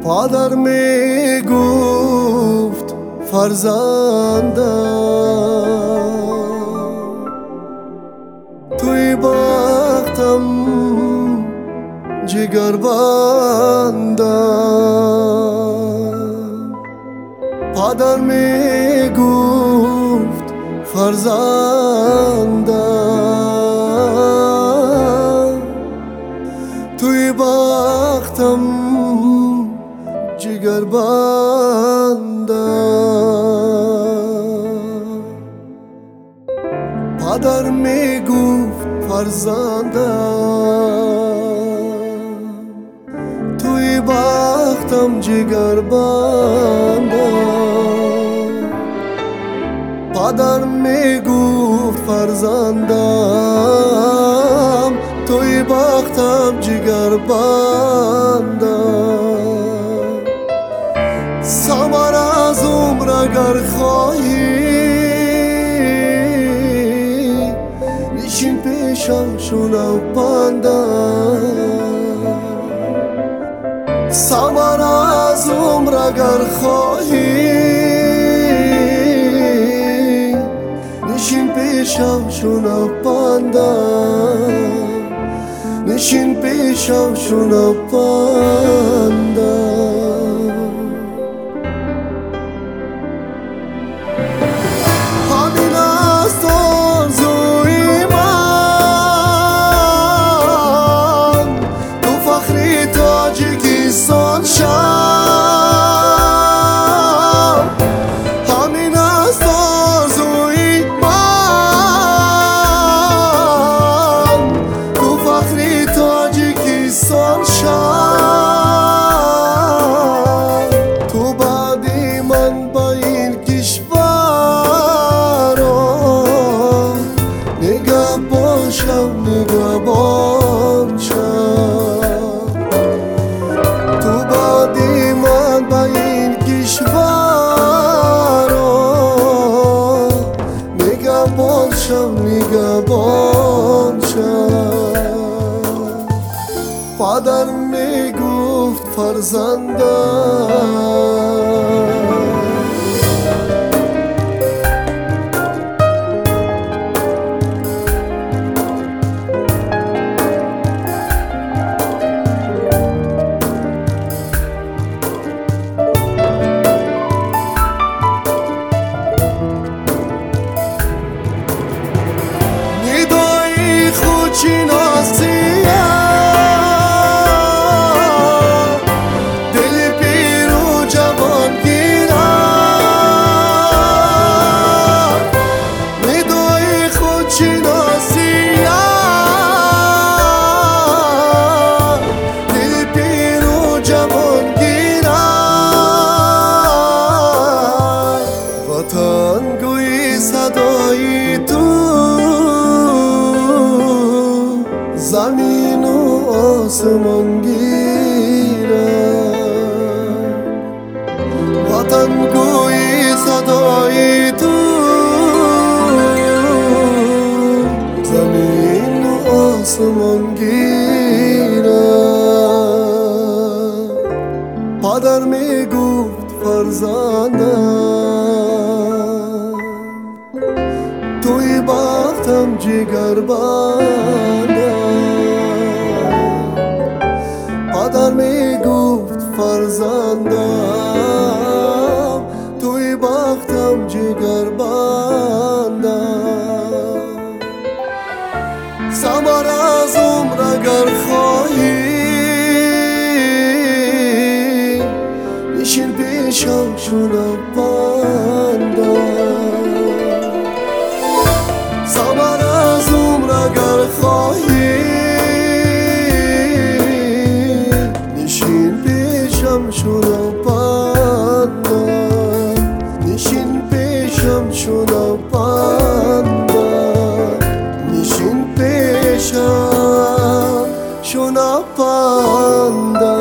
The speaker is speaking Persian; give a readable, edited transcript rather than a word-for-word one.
مادر میگفت فرزندم توی بختم جگر بندم. پدر میگفت فرزندم توی بختم جگر بندم. پدر میگفت فرزندم توی بختم جگر بندم. پدر میگفت فرزندم توی بختم جگر بندم. ثمر از عمر اگر خواهی نشین پیشم شونم بندم. ثمر از عمر اگر خواهی نشین پیشم شونم بندم. نشین پیشم شونم بندم. همین است آرزوی من تو فخری تاجیکستان شم. همین است آرزوی من تو فخری تاجیکستان شم. تو بعدی من با این کشور نگهبان شم نگهبان شم. تو بعدی من با این کشور نگهبان شم نگهبان شم. پدر میگفت فرزندم ندای خود شناسی صدای تو زمین و آسمان گیرد. وطن گوی صدای تو زمین و آسمان گیرد. پدر میگفت فرزندم توی بختم جگر بندم. پدر میگفت فرزندم توی بختم جگر بندم. ثمر از عمر اگر خواهی نشین پیشم شونم بندم. ثمر از عمر اگر خواهی نشین پیشم شونم بندم. نشین پیشم شونم بندم. نشین پیشم شونم بندم.